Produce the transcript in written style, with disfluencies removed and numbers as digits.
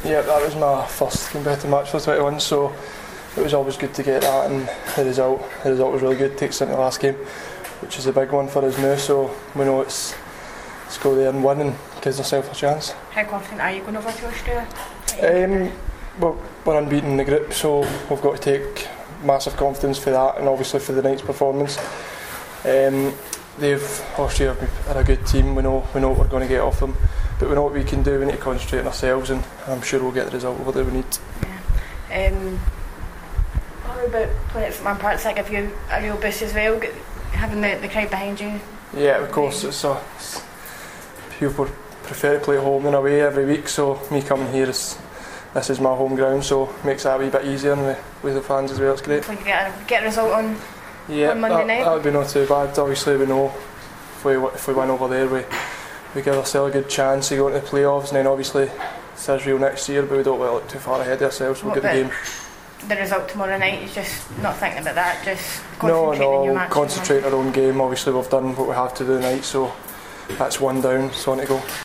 Yeah, that was my first competitive match for 21, so it was always good to get that, and the result was really good. Takes us into the last game, which is a big one for us now, so we know let's go there and win and gives ourselves a chance. How confident are you going over to Australia? Well, we're unbeaten in the group, so we've got to take massive confidence for that, and obviously for the night's performance. Australia are a good team. We know what we're going to get off them, but we know what we can do. We need to concentrate on ourselves, and I'm sure we'll get the result over there we need. Yeah. What about playing at St Mirren Park? Does that give you a real boost as well, having the crowd behind you? Yeah, of course. People prefer to play at home than away every week, so me coming here this is my home ground, so it makes that a wee bit easier, and with the fans as well, it's great. When you get a result on Monday night? That would be not too bad. Obviously we know if we win over there we give ourselves a good chance to go into the playoffs, and then obviously it's Israel next year, but we don't want to look too far ahead of ourselves, so we'll get the game. The result tomorrow night, is just not thinking about that, just concentrating on your match? Concentrate on our own game. Obviously we've done what we have to do tonight, so that's one down, so on to go.